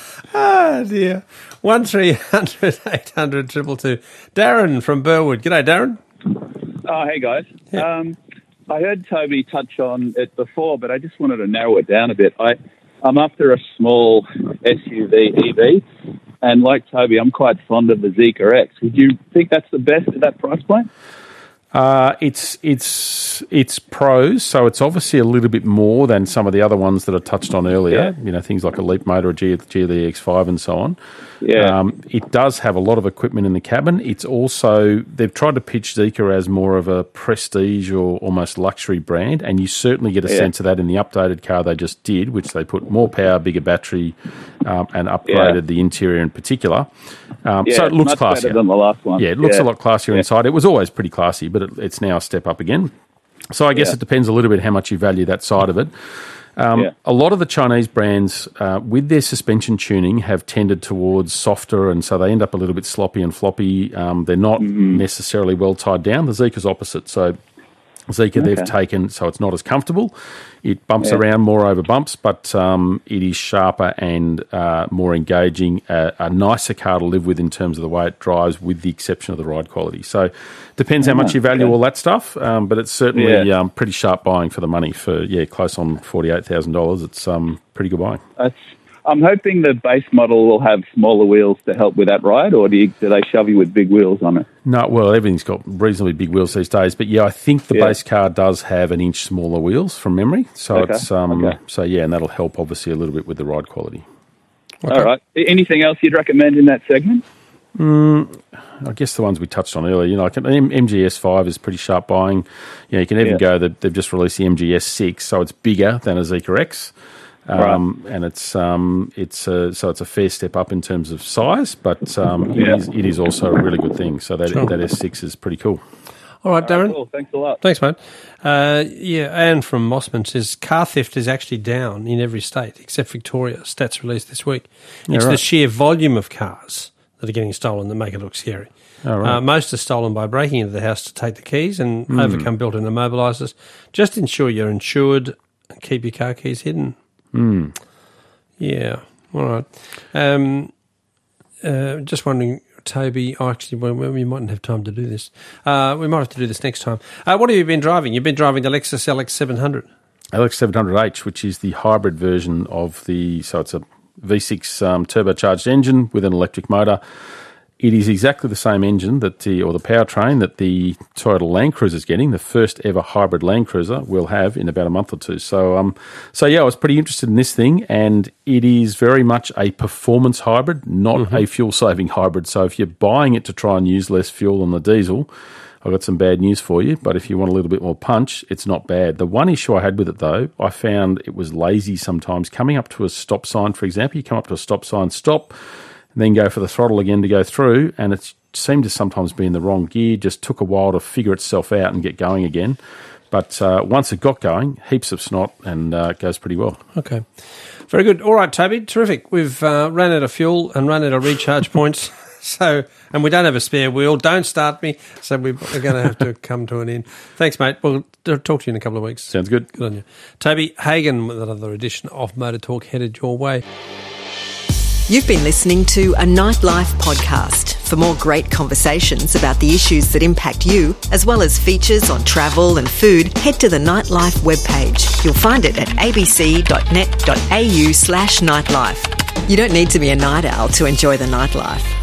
Ah, dear. One three hundred eight hundred triple two. Darren from Burwood. G'day, Darren. Oh, hey guys. Um, I heard Toby touch on it before, but I just wanted to narrow it down a bit. I, I'm after a small S U V E V, and like Toby, I'm quite fond of the Zeekr X. Would you think that's the best at that price point? Uh, it's it's it's pros, so it's obviously a little bit more than some of the other ones that I touched on earlier. You know, things like a Leap Motor, a G L E X five, and so on. Yeah. Um, it does have a lot of equipment in the cabin. It's also they've tried to pitch Zeekr as more of a prestige or almost luxury brand, and you certainly get a Yeah. sense of that in the updated car they just did, which they put more power, bigger battery, um, and upgraded Yeah. the interior in particular. Um, Yeah, so it looks much classier better than the last one. Yeah, it looks Yeah. a lot classier Yeah. inside. It was always pretty classy, but it, it's now a step up again. So I guess Yeah. it depends a little bit how much you value that side of it. Um, Yeah. A lot of the Chinese brands, uh, with their suspension tuning, have tended towards softer, and so they end up a little bit sloppy and floppy. Um, they're not Mm-hmm. necessarily well tied down. The Zeekr's opposite. So Zika Okay. they've taken, so it's not as comfortable. It bumps Yeah. around more over bumps, but um, it is sharper and uh, more engaging, uh, a nicer car to live with in terms of the way it drives, with the exception of the ride quality. So depends how Oh, much you value okay. all that stuff, um, but it's certainly Yeah. um, pretty sharp buying for the money. For, yeah, close on forty-eight thousand dollars, it's um, pretty good buying. That's, I'm hoping the base model will have smaller wheels to help with that ride, or do, you, do they shove you with big wheels on it? No, well, everything's got reasonably big wheels these days, but yeah, I think the Yeah. base car does have an inch smaller wheels from memory. So Okay, it's um, okay. so yeah, and that'll help obviously a little bit with the ride quality. All right. Anything else you'd recommend in that segment? Mm, I guess the ones we touched on earlier, you know, like an M- MG S five is pretty sharp buying. You know, you can even Yeah. go that they've just released the M G S six, so it's bigger than a Zika X. Um, and it's um, it's a, so it's a fair step up in terms of size, but um, Yeah. it, is, it is also a really good thing. So that Sure. that S six is pretty cool. All right, Darren. Cool. Thanks a lot. Thanks, mate. Uh, yeah, Anne from Mossman says car theft is actually down in every state except Victoria. Stats released this week. Yeah, It's the right. sheer volume of cars that are getting stolen that make it look scary. Oh, right. uh, most are stolen by breaking into the house to take the keys and Mm. overcome built-in immobilisers. Just ensure you're insured and keep your car keys hidden. Mm. Yeah, all right. Um, uh, just wondering, Toby, oh, actually, well, we mightn't have time to do this. Uh, we might have to do this next time. Uh, what have you been driving? You've been driving the Lexus L X seven hundred. L X seven hundred H, which is the hybrid version of the, so it's a V six um, turbocharged engine with an electric motor. It is exactly the same engine that the, or the powertrain that the Toyota Land Cruiser is getting, the first ever hybrid Land Cruiser will have in about a month or two. So, um, so yeah, I was pretty interested in this thing, and it is very much a performance hybrid, not Mm-hmm. a fuel-saving hybrid. So if you're buying it to try and use less fuel than the diesel, I've got some bad news for you, but if you want a little bit more punch, it's not bad. The one issue I had with it, though, I found it was lazy sometimes. Coming up to a stop sign, for example, you come up to a stop sign, stop, and then go for the throttle again to go through, and it seemed to sometimes be in the wrong gear, just took a while to figure itself out and get going again. But uh, once it got going, heaps of snot, and uh, it goes pretty well. Okay. Very good. All right, Toby, terrific. We've uh, ran out of fuel and run out of recharge points. So, and we don't have a spare wheel. Don't start me. So we're going to have to come to an end. Thanks, mate. We'll talk to you in a couple of weeks. Sounds good. Good on you. Toby Hagen with another edition of Motor Talk headed your way. You've been listening to a Nightlife podcast. For more great conversations about the issues that impact you, as well as features on travel and food, head to the Nightlife webpage. You'll find it at abc.net.au slash nightlife. You don't need to be a night owl to enjoy the nightlife.